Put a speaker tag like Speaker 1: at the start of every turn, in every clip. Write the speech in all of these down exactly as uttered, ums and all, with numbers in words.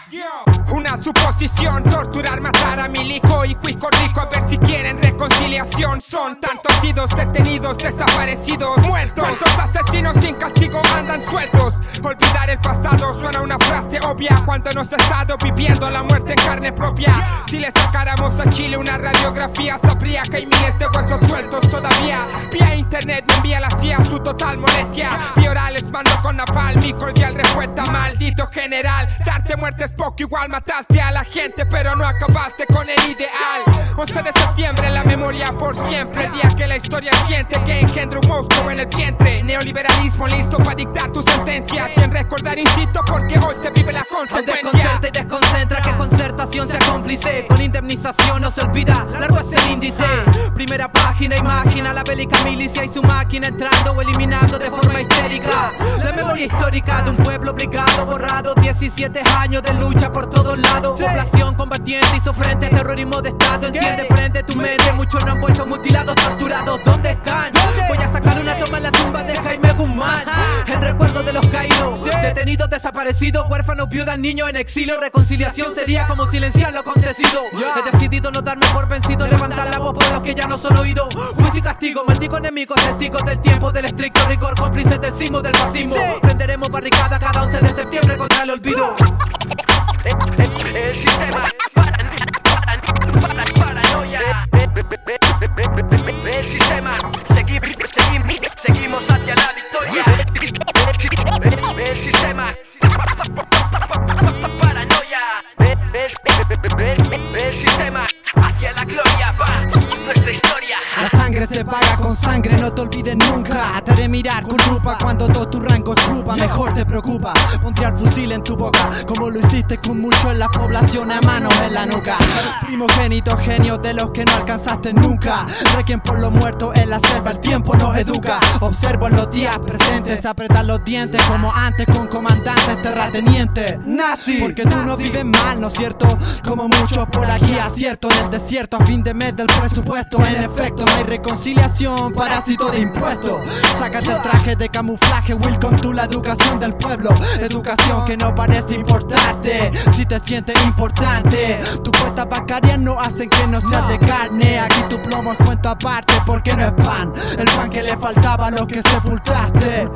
Speaker 1: Una suposición, torturar, matar a Milico y Cuico Rico a ver si quieren reconciliación. Son tantos idos, detenidos, desaparecidos, muertos. Cuántos asesinos sin castigo andan sueltos. Olvidar el pasado suena una frase obvia cuando nos ha estado viviendo la muerte en carne propia. Si le sacáramos a Chile una radiografía, sabría que hay miles de huesos sueltos todavía. Vía internet me envía la C I A su total molestia. Vía orales mando con napalm, mi cordial respuesta. Maldito general, darte muerte es poco, igual mataste a la gente pero no acabaste con el ideal. once de septiembre, la memoria por siempre, el día que la historia siente que engendra un monstruo en el vientre. Neoliberalismo listo para dictar tu sentencia, sin recordar insisto porque hoy se vive la consecuencia.
Speaker 2: Desconcerta y desconcentra que concertación sea cómplice. Con indemnización no se olvida, largo es el índice. Primera página, imagina la bélica milicia y su máquina entrando o eliminando de forma histérica la memoria histórica de un pueblo obligado, borrado. Diecisiete años de lucha por todos lados, población combatiente hizo frente al terrorismo de estado. Enciende, prende tu mente, muchos no han vuelto mutilados, torturados. ¿Dónde están? Voy a sacar una toma en la tumba de Jaime Guzmán, en recuerdo de los caídos, detenidos, desaparecidos, huérfanos, viudas, niños en exilio. Reconciliación sería como silenciar lo acontecido. He decidido no darme por vencido, levantar la voz por los que ya no son oídos. Juicio y castigo, maldigo enemigos, testigos del tiempo del estricto rigor, cómplices del sismo del fascismo. Prenderemos barricada cada once de septiembre contra el olvido. El sistema para, para, para, paranoia. El sistema seguimos, seguimos, seguimos hacia la victoria. El sistema paranoia. El sistema hacia la gloria va nuestra historia.
Speaker 3: La sangre se paga con sangre, no te olvides nunca. Te haré mirar con lupa cuando todo tu rango escupa. Mejor te preocupa, pondría el fusil en tu boca, como lo hiciste con muchos en la población, a manos en la nuca. Primogénito, genio de los que no alcanzaste nunca. Requiem por los muertos en la selva, el tiempo nos educa. Observo en los días presentes, apretar los dientes como antes con comandantes terratenientes nazi. Porque tú no vives mal, ¿no es cierto? Como muchos por aquí acierto en el desierto a fin de mes del presupuesto. En efecto, no hay reconciliación, parásito de impuestos. Sácate el traje de camuflaje, welcome to la educación del pueblo. Educación que no parece importarte si te sientes importante. Tus cuentas bancarias no hacen que no seas de carne. Aquí tu plomo es cuento aparte porque no es pan, el pan que le faltaba a los que sepultaste.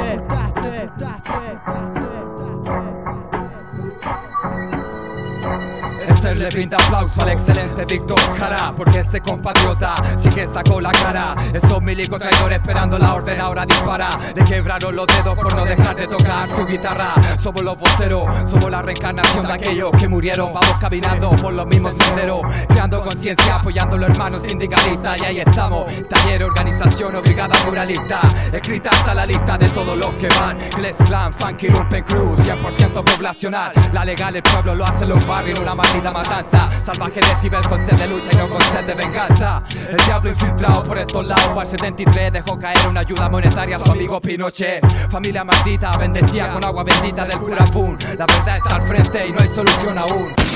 Speaker 4: Se le brinda aplauso al excelente Víctor Jara, porque este compatriota sí que sacó la cara. Esos milicos traidores esperando la orden ahora dispara. Le quebraron los dedos por no dejar de tocar su guitarra. Somos los voceros, somos la reencarnación de aquellos que murieron. Vamos caminando por los mismos senderos, creando conciencia, apoyando a los hermanos sindicalistas. Y ahí estamos, taller, organización o brigada muralista. Escrita hasta la lista de todos los que van. Kless Clan, Funky Lumpen Crew, cien por ciento poblacional. La legal el pueblo lo hacen los barrios, una maldita matanza. Salvaje decibel con sed de lucha y no con sed de venganza. El diablo infiltrado por estos lados. Para el setenta y tres dejó caer una ayuda monetaria a su amigo Pinochet. Familia maldita bendecida con agua bendita del curafún. La verdad está al frente y no hay solución aún.